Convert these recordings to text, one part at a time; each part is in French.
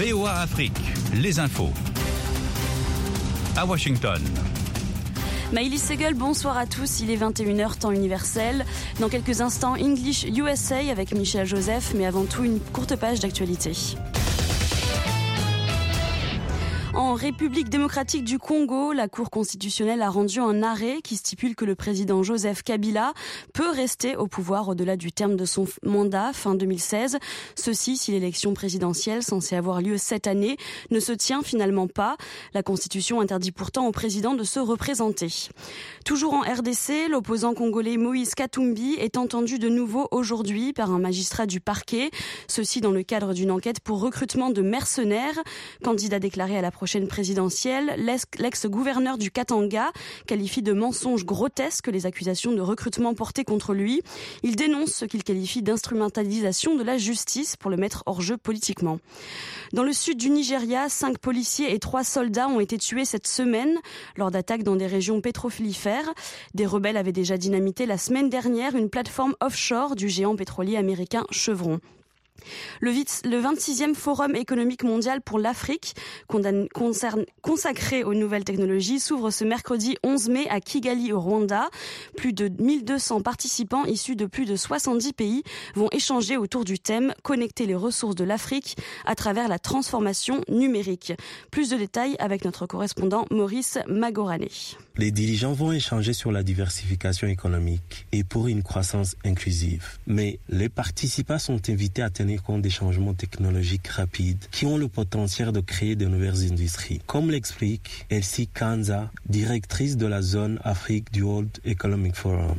VOA Afrique, les infos. À Washington. Maïlis Segel, bonsoir à tous, il est 21h temps universel. Dans quelques instants, English USA avec Michel Joseph, mais avant tout une courte page d'actualité. En République démocratique du Congo, la Cour constitutionnelle a rendu un arrêt qui stipule que le président Joseph Kabila peut rester au pouvoir au-delà du terme de son mandat, fin 2016. Ceci si l'élection présidentielle censée avoir lieu cette année ne se tient finalement pas. La Constitution interdit pourtant au président de se représenter. Toujours en RDC, l'opposant congolais Moïse Katumbi est entendu de nouveau aujourd'hui par un magistrat du parquet. Ceci dans le cadre d'une enquête pour recrutement de mercenaires. Candidat déclaré à la prochaine présidentielle, l'ex-gouverneur du Katanga qualifie de mensonges grotesques les accusations de recrutement portées contre lui. Il dénonce ce qu'il qualifie d'instrumentalisation de la justice pour le mettre hors jeu politiquement. Dans le sud du Nigeria, 5 policiers et 3 soldats ont été tués cette semaine lors d'attaques dans des régions pétrolifères. Des rebelles avaient déjà dynamité la semaine dernière une plateforme offshore du géant pétrolier américain Chevron. Le 26e Forum économique mondial pour l'Afrique, consacré aux nouvelles technologies, s'ouvre ce mercredi 11 mai à Kigali au Rwanda. Plus de 1200 participants issus de plus de 70 pays vont échanger autour du thème « Connecter les ressources de l'Afrique à travers la transformation numérique ». Plus de détails avec notre correspondant Maurice Magorané. Les dirigeants vont échanger sur la diversification économique et pour une croissance inclusive. Mais les participants sont invités à tenir compte des changements technologiques rapides qui ont le potentiel de créer de nouvelles industries. Comme l'explique Elsie Kanza, directrice de la zone Afrique du World Economic Forum.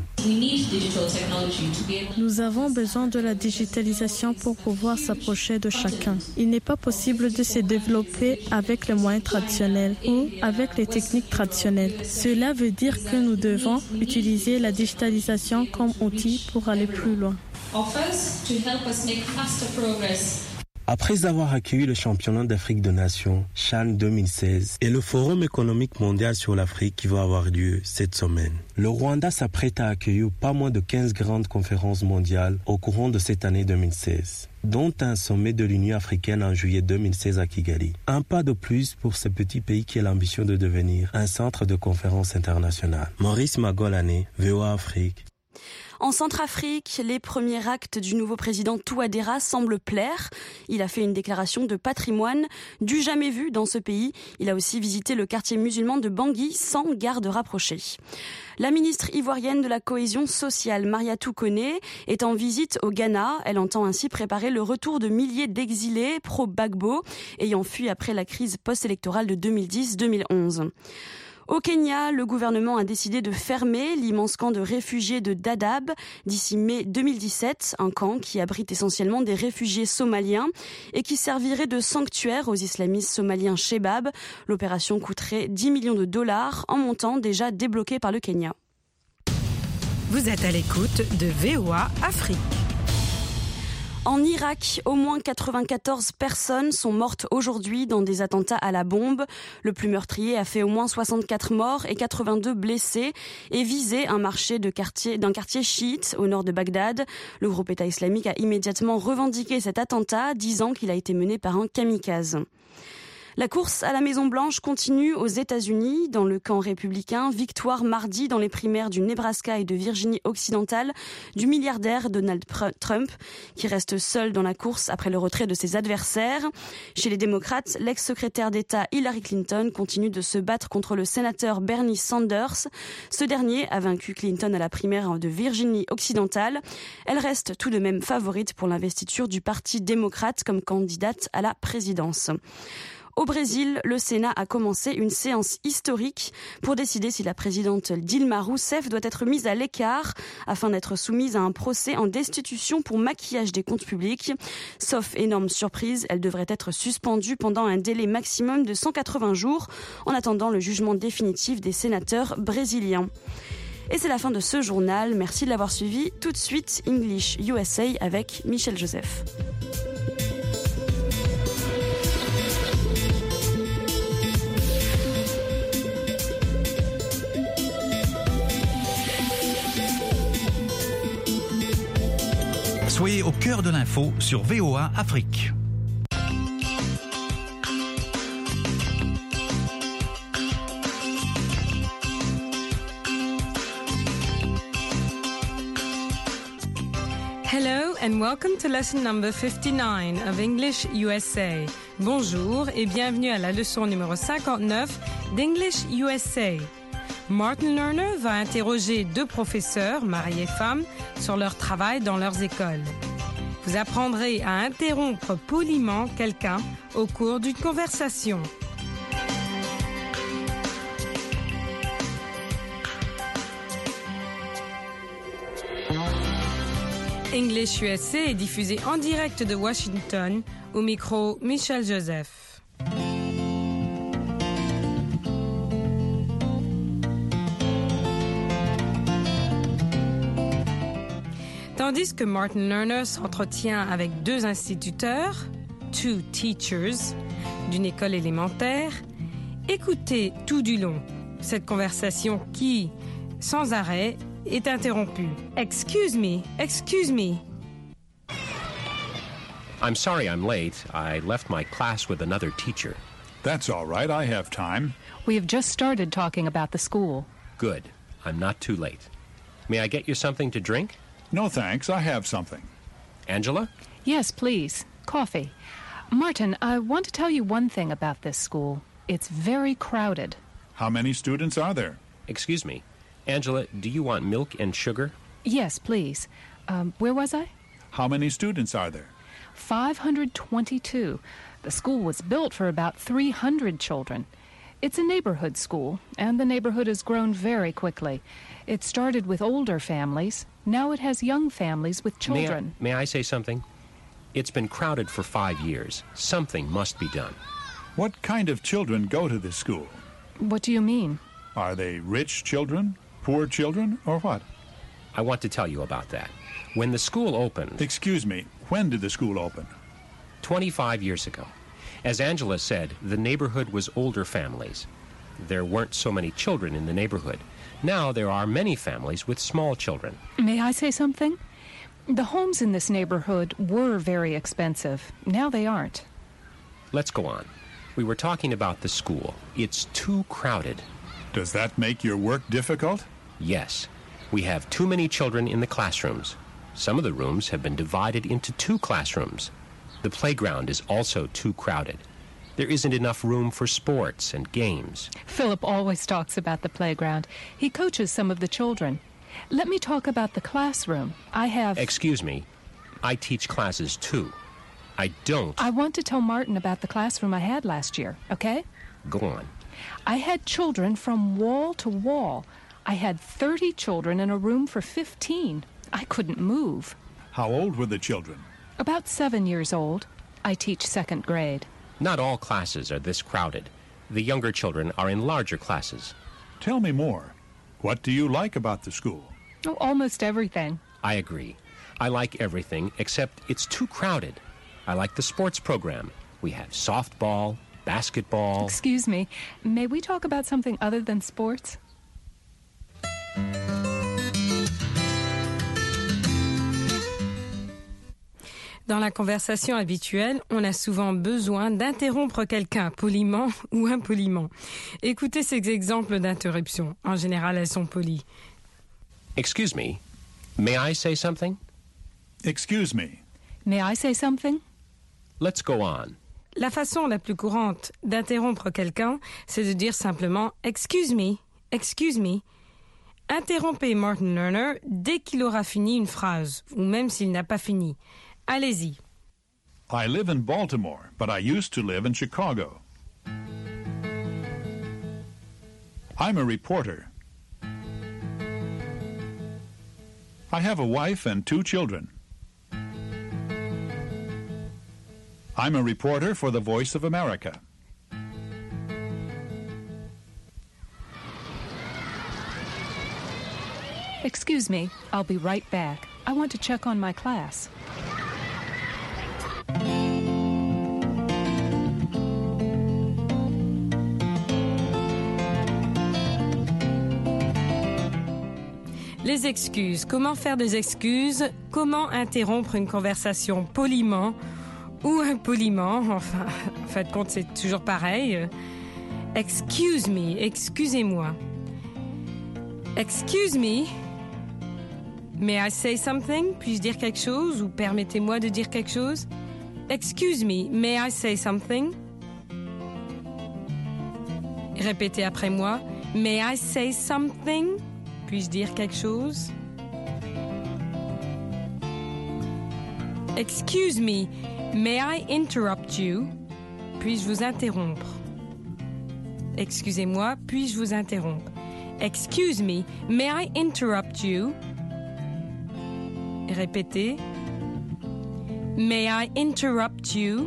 Nous avons besoin de la digitalisation pour pouvoir s'approcher de chacun. Il n'est pas possible de se développer avec les moyens traditionnels ou avec les techniques traditionnelles. Cela veut dire que nous devons utiliser la digitalisation comme outil pour aller plus loin. Après avoir accueilli le championnat d'Afrique des Nations, CHAN 2016, et le Forum économique mondial sur l'Afrique qui va avoir lieu cette semaine, le Rwanda s'apprête à accueillir pas moins de 15 grandes conférences mondiales au courant de cette année 2016, dont un sommet de l'Union africaine en juillet 2016 à Kigali. Un pas de plus pour ce petit pays qui a l'ambition de devenir un centre de conférences internationales. Maurice Magolané, VOA Afrique. En Centrafrique, les premiers actes du nouveau président Touadéra semblent plaire. Il a fait une déclaration de patrimoine du jamais vu dans ce pays. Il a aussi visité le quartier musulman de Bangui sans garde rapprochée. La ministre ivoirienne de la cohésion sociale, Mariatou Koné, est en visite au Ghana. Elle entend ainsi préparer le retour de milliers d'exilés pro-Gbagbo ayant fui après la crise post-électorale de 2010-2011. Au Kenya, le gouvernement a décidé de fermer l'immense camp de réfugiés de Dadaab d'ici mai 2017, un camp qui abrite essentiellement des réfugiés somaliens et qui servirait de sanctuaire aux islamistes somaliens Shebab. L'opération coûterait 10 millions de dollars en montant déjà débloqué par le Kenya. Vous êtes à l'écoute de VOA Afrique. En Irak, au moins 94 personnes sont mortes aujourd'hui dans des attentats à la bombe. Le plus meurtrier a fait au moins 64 morts et 82 blessés et visé un marché d'un quartier chiite au nord de Bagdad. Le groupe État islamique a immédiatement revendiqué cet attentat, disant qu'il a été mené par un kamikaze. La course à la Maison-Blanche continue aux États-Unis. Dans le camp républicain, victoire mardi dans les primaires du Nebraska et de Virginie-Occidentale du milliardaire Donald Trump, qui reste seul dans la course après le retrait de ses adversaires. Chez les démocrates, l'ex-secrétaire d'État Hillary Clinton continue de se battre contre le sénateur Bernie Sanders. Ce dernier a vaincu Clinton à la primaire de Virginie-Occidentale. Elle reste tout de même favorite pour l'investiture du Parti démocrate comme candidate à la présidence. Au Brésil, le Sénat a commencé une séance historique pour décider si la présidente Dilma Rousseff doit être mise à l'écart afin d'être soumise à un procès en destitution pour maquillage des comptes publics. Sauf énorme surprise, elle devrait être suspendue pendant un délai maximum de 180 jours en attendant le jugement définitif des sénateurs brésiliens. Et c'est la fin de ce journal. Merci de l'avoir suivi. Tout de suite, English USA avec Michel Joseph. Soyez au cœur de l'info sur VOA Afrique. and welcome to lesson number 59 of English USA. Bonjour et bienvenue à la leçon numéro 59 d'English USA. Martin Lerner va interroger deux professeurs, mari et femme, sur leur travail dans leurs écoles. Vous apprendrez à interrompre poliment quelqu'un au cours d'une conversation. English USA est diffusé en direct de Washington, au micro Michel Joseph. Tandis que Martin Lerner s'entretient avec deux instituteurs, two teachers, d'une école élémentaire, écoutez tout du long cette conversation qui, sans arrêt, est interrompue. Excuse me. I'm sorry I'm late. I left my class with another teacher. That's all right. I have time. We have just started talking about the school. Good. I'm not too late. May I get you something to drink? No, thanks. I have something. Angela? Yes, please. Coffee. Martin, I want to tell you one thing about this school. It's very crowded. How many students are there? Excuse me. Angela, do you want milk and sugar? Yes, please. Where was I? How many students are there? 522. The school was built for about 300 children. It's a neighborhood school, and the neighborhood has grown very quickly. It started with older families. Now it has young families with children. May I say something? It's been crowded for 5 years. Something must be done. What kind of children go to this school? What do you mean? Are they rich children, poor children, or what? I want to tell you about that. When the school opened... Excuse me, when did the school open? 25 years ago. As Angela said, the neighborhood was older families. There weren't so many children in the neighborhood. Now there are many families with small children. May I say something? The homes in this neighborhood were very expensive. Now they aren't. Let's go on. We were talking about the school. It's too crowded. Does that make your work difficult? Yes. We have too many children in the classrooms. Some of the rooms have been divided into 2 classrooms. The playground is also too crowded. There isn't enough room for sports and games. Philip always talks about the playground. He coaches some of the children. Let me talk about the classroom. Excuse me. I teach classes too. I want to tell Martin about the classroom I had last year, okay? Go on. I had children from wall to wall. I had 30 children in a room for 15. I couldn't move. How old were the children? About 7 years old. I teach 2nd grade. Not all classes are this crowded. The younger children are in larger classes. Tell me more. What do you like about the school? Oh, almost everything. I agree. I like everything, except it's too crowded. I like the sports program. We have softball, basketball. Excuse me, may we talk about something other than sports? Dans la conversation habituelle, on a souvent besoin d'interrompre quelqu'un poliment ou impoliment. Écoutez ces exemples d'interruption. En général, elles sont polies. Excuse me, may I say something? Excuse me. May I say something? Let's go on. La façon la plus courante d'interrompre quelqu'un, c'est de dire simplement « Excuse me, excuse me ». Interrompez Martin Lerner dès qu'il aura fini une phrase, ou même s'il n'a pas fini. Allez-y. I live in Baltimore, but I used to live in Chicago. I'm a reporter. I have a wife and 2 children. I'm a reporter for the Voice of America. Excuse me, I'll be right back. I want to check on my class. Les excuses. Comment faire des excuses? Comment interrompre une conversation poliment ou impoliment? Enfin, en fin de compte, c'est toujours pareil. Excuse me, excusez-moi. Excuse me. May I say something? Puis-je dire quelque chose ou permettez-moi de dire quelque chose? Excuse me, may I say something? Répétez après moi. May I say something? Puis-je dire quelque chose? Excuse me, may I interrupt you? Puis-je vous interrompre? Excusez-moi, puis-je vous interrompre? Excuse me, may I interrupt you? Répétez. May I interrupt you?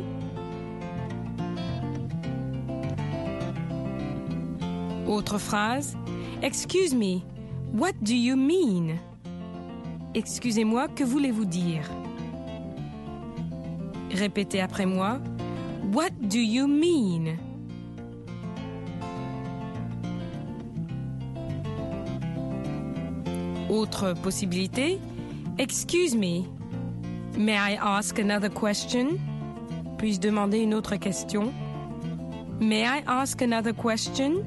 Autre phrase. Excuse me, what do you mean? Excusez-moi, que voulez-vous dire? Répétez après moi. What do you mean? Autre possibilité. Excuse me. May I ask another question? Puis-je demander une autre question? May I ask another question?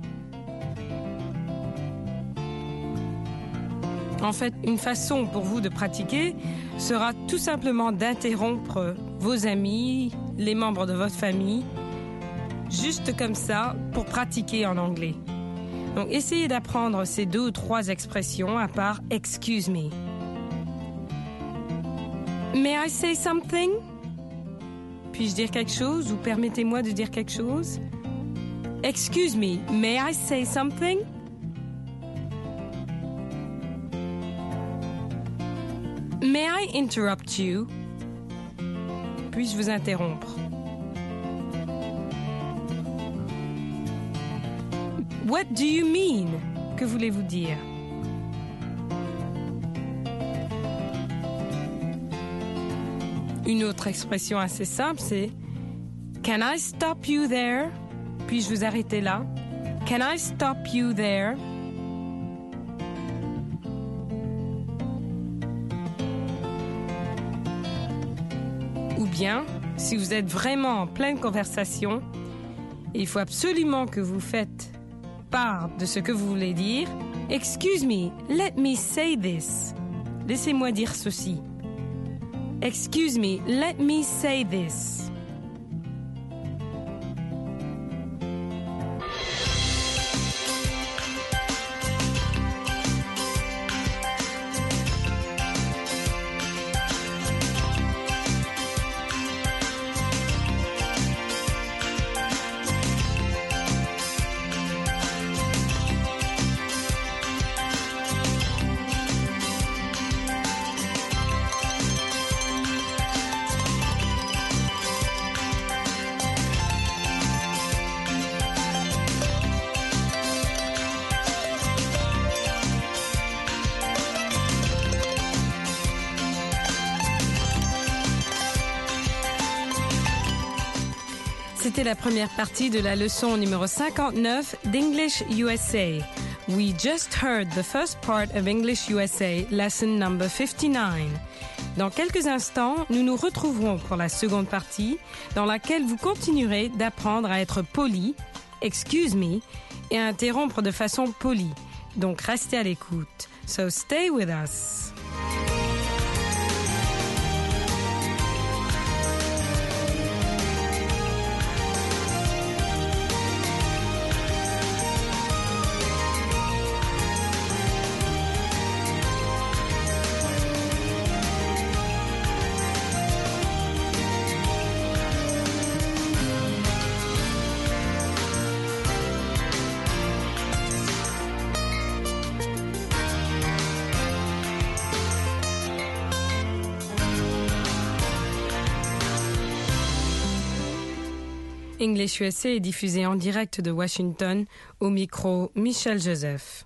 En fait, une façon pour vous de pratiquer sera tout simplement d'interrompre vos amis, les membres de votre famille, juste comme ça, pour pratiquer en anglais. Donc, essayez d'apprendre ces 2 ou 3 expressions à part « excuse me ». May I say something? Puis-je dire quelque chose ou permettez-moi de dire quelque chose? Excuse me, may I say something? May I interrupt you? Puis-je vous interrompre? What do you mean? Que voulez-vous dire? Une autre expression assez simple, c'est Can I stop you there? Puis-je vous arrêter là? Can I stop you there? Ou bien, si vous êtes vraiment en pleine conversation, et il faut absolument que vous faites part de ce que vous voulez dire, Excuse me, let me say this. Laissez-moi dire ceci. Excuse me, let me say this. C'était la première partie de la leçon numéro 59 d'English USA. We just heard the first part of English USA, lesson number 59. Dans quelques instants, nous nous retrouverons pour la seconde partie, dans laquelle vous continuerez d'apprendre à être poli, excuse me, et à interrompre de façon polie. Donc restez à l'écoute. So stay with us. English USA est diffusé en direct de Washington, au micro Michel Joseph.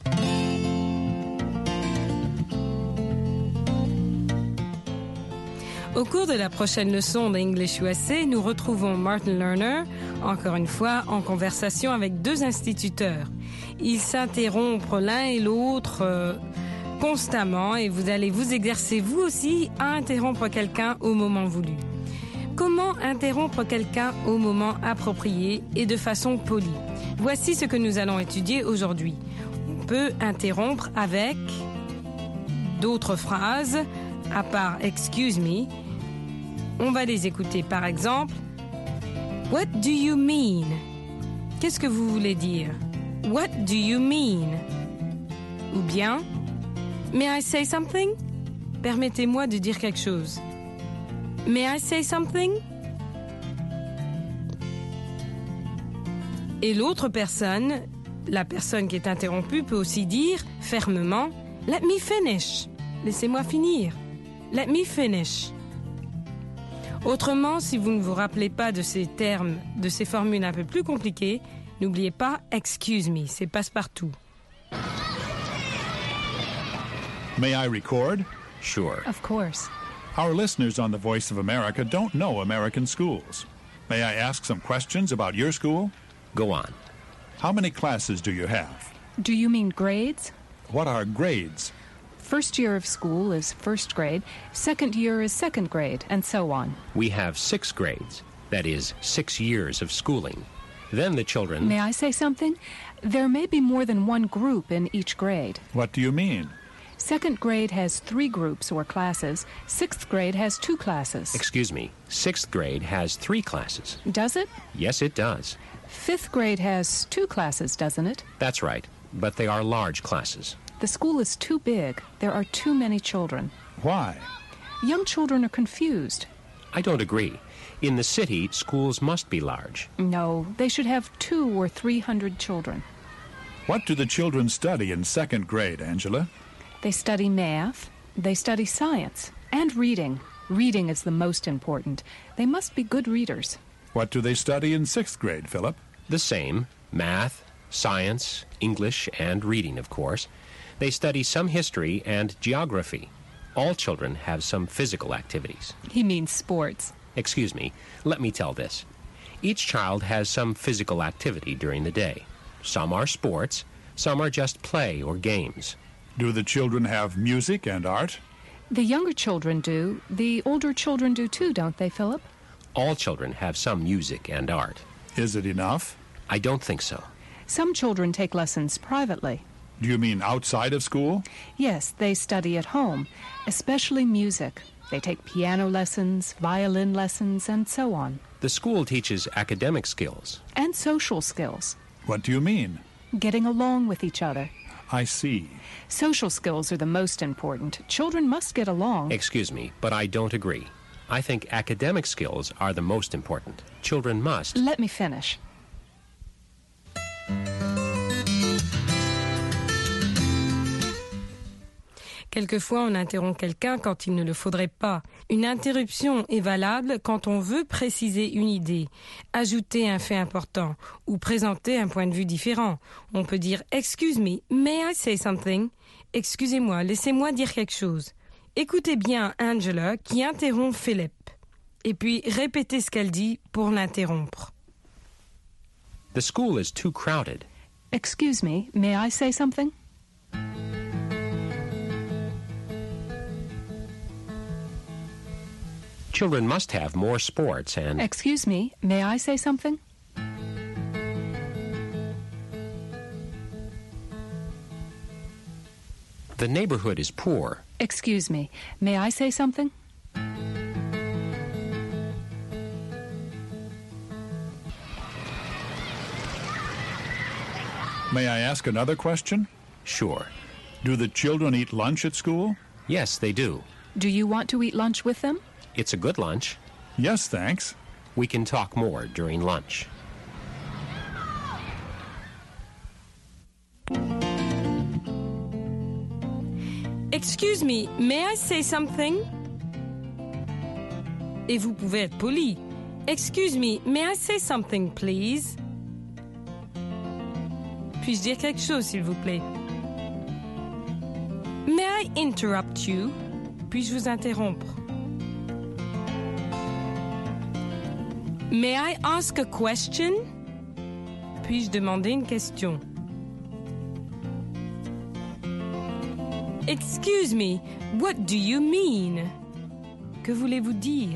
Au cours de la prochaine leçon d'English USA, nous retrouvons Martin Lerner, encore une fois, en conversation avec 2 instituteurs. Ils s'interrompent l'un et l'autre constamment et vous allez vous exercer vous aussi à interrompre quelqu'un au moment voulu. Comment interrompre quelqu'un au moment approprié et de façon polie? Voici ce que nous allons étudier aujourd'hui. On peut interrompre avec d'autres phrases, à part « excuse me ». On va les écouter. Par exemple, « What do you mean » ? Qu'est-ce que vous voulez dire ? « What do you mean » ? Ou bien « May I say something » ? Permettez-moi de dire quelque chose. « May I say something » ? Et l'autre personne, la personne qui est interrompue, peut aussi dire fermement « Let me finish ». Laissez-moi finir. « Let me finish ». Autrement, si vous ne vous rappelez pas de ces termes, de ces formules un peu plus compliquées, n'oubliez pas « excuse me », c'est passe-partout. May I record? Sure. Of course. Our listeners on The Voice of America don't know American schools. May I ask some questions about your school? Go on. How many classes do you have? Do you mean grades? What are grades? First year of school is first grade, second year is second grade, and so on. We have 6 grades. That is, 6 years of schooling. Then the children... May I say something? There may be more than one group in each grade. What do you mean? Second grade has 3 groups or classes. Sixth grade has 2 classes. Excuse me. 6th grade has 3 classes. Does it? Yes, it does. 5th grade has 2 classes, doesn't it? That's right. But they are large classes. The school is too big. There are too many children. Why? Young children are confused. I don't agree. In the city, schools must be large. No, they should have 200 or 300 children. What do the children study in second grade, Angela? They study math, they study science, and reading. Reading is the most important. They must be good readers. What do they study in 6th grade, Philip? The same. Math, science, English, and reading, of course. They study some history and geography. All children have some physical activities. He means sports. Excuse me, let me tell this. Each child has some physical activity during the day. Some are sports, some are just play or games. Do the children have music and art? The younger children do. The older children do too, don't they, Philip? All children have some music and art. Is it enough? I don't think so. Some children take lessons privately. Do you mean outside of school? Yes, they study at home, especially music. They take piano lessons, violin lessons, and so on. The school teaches academic skills. And social skills. What do you mean? Getting along with each other. I see. Social skills are the most important. Children must get along. Excuse me, but I don't agree. I think academic skills are the most important. Children must... Let me finish. Quelquefois, on interrompt quelqu'un quand il ne le faudrait pas. Une interruption est valable quand on veut préciser une idée, ajouter un fait important ou présenter un point de vue différent. On peut dire « Excuse me, may I say something ?» Excusez-moi, laissez-moi dire quelque chose. Écoutez bien Angela qui interrompt Philip. Et puis répétez ce qu'elle dit pour l'interrompre. The school is too crowded. Excuse me, may I say something? Children must have more sports and... Excuse me, may I say something? The neighborhood is poor. Excuse me, may I say something? May I ask another question? Sure. Do the children eat lunch at school? Yes, they do. Do you want to eat lunch with them? It's a good lunch. Yes, thanks. We can talk more during lunch. Excuse me, may I say something? Et vous pouvez être poli. Excuse me, may I say something, please? Puis-je dire quelque chose, s'il vous plaît? May I interrupt you? Puis-je vous interrompre? May I ask a question? Puis-je demander une question? Excuse me, what do you mean? Que voulez-vous dire?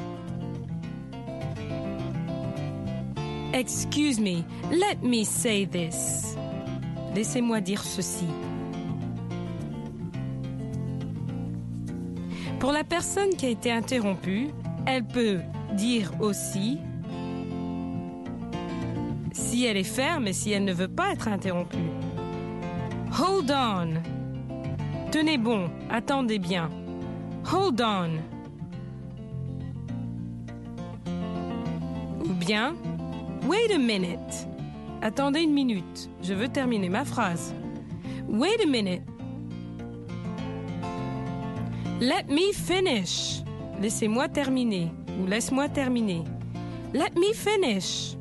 Excuse me, let me say this. Laissez-moi dire ceci. Pour la personne qui a été interrompue, elle peut dire aussi si elle est ferme et si elle ne veut pas être interrompue. Hold on. Tenez bon, attendez bien. Hold on. Ou bien, wait a minute. Attendez une minute, je veux terminer ma phrase. Wait a minute. Let me finish. Laissez-moi terminer. Ou laisse-moi terminer. Let me finish.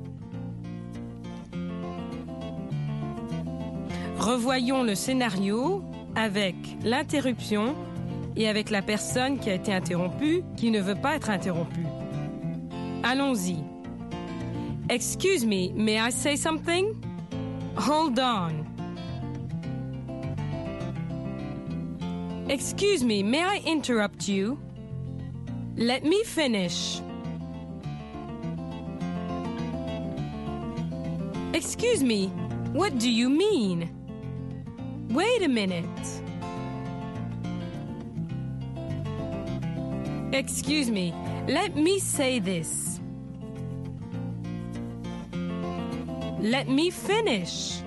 Revoyons le scénario avec l'interruption et avec la personne qui a été interrompue, qui ne veut pas être interrompue. Allons-y. Excuse me, may I say something? Hold on. Excuse me, may I interrupt you? Let me finish. Excuse me, what do you mean? Wait a minute. Excuse me, let me say this. Let me finish.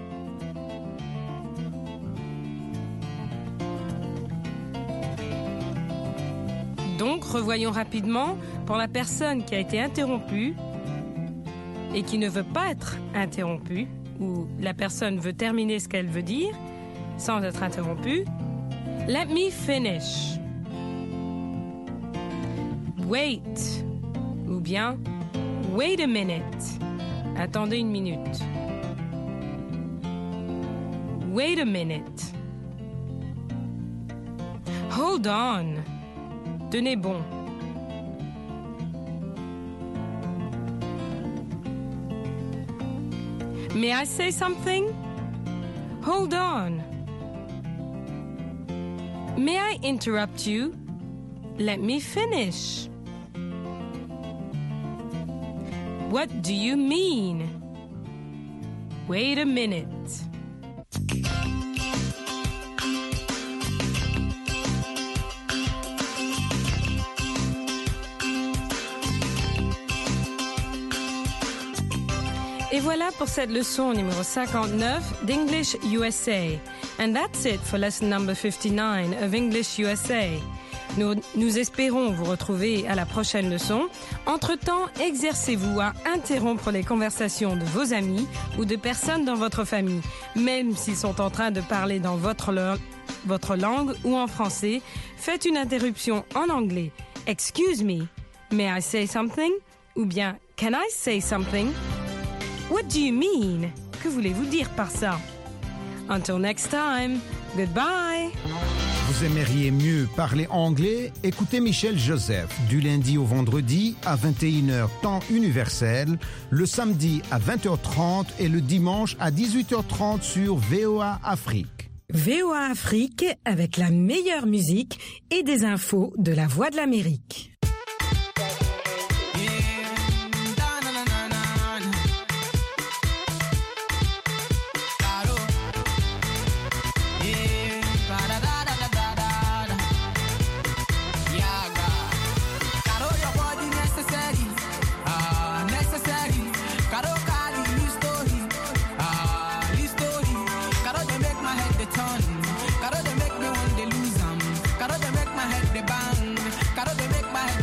Donc, revoyons rapidement pour la personne qui a été interrompue et qui ne veut pas être interrompue, ou la personne veut terminer ce qu'elle veut dire sans être interrompue. Let me finish. Wait. Ou bien, wait a minute. Attendez une minute. Wait a minute. Hold on. Tenez bon. May I say something? Hold on. May I interrupt you? Let me finish. What do you mean? Wait a minute. Et voilà pour cette leçon numéro 59 d'English USA. And that's it for lesson number 59 of English USA. Nous espérons vous retrouver à la prochaine leçon. Entre-temps, exercez-vous à interrompre les conversations de vos amis ou de personnes dans votre famille, même s'ils sont en train de parler dans votre langue ou en français. Faites une interruption en anglais. Excuse me, may I say something? Ou bien, can I say something? What do you mean? Que voulez-vous dire par ça? Until next time, goodbye! Vous aimeriez mieux parler anglais? Écoutez Michel Joseph du lundi au vendredi à 21h temps universel, le samedi à 20h30 et le dimanche à 18h30 sur VOA Afrique. VOA Afrique avec la meilleure musique et des infos de la Voix de l'Amérique. Caro they make my head the bang. Caro they make my head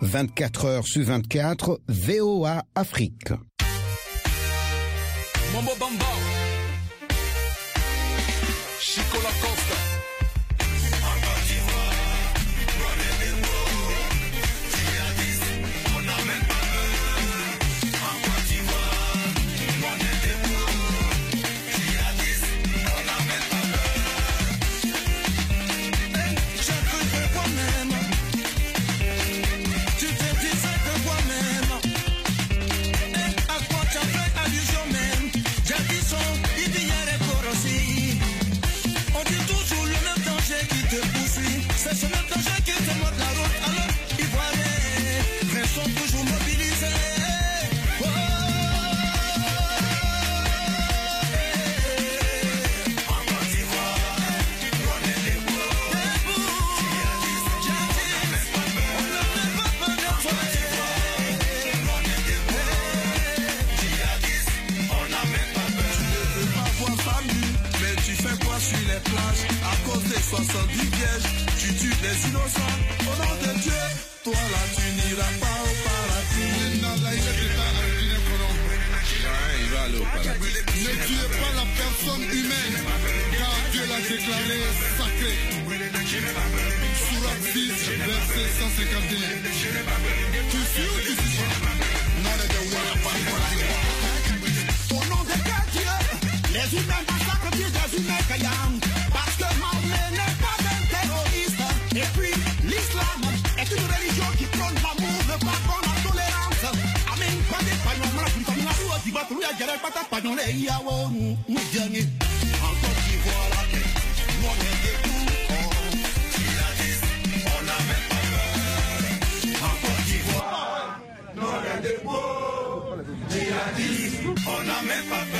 24 heures sur 24, VOA Afrique. Mambo Bamba, Chico Lacoste. On n'a même pas peur.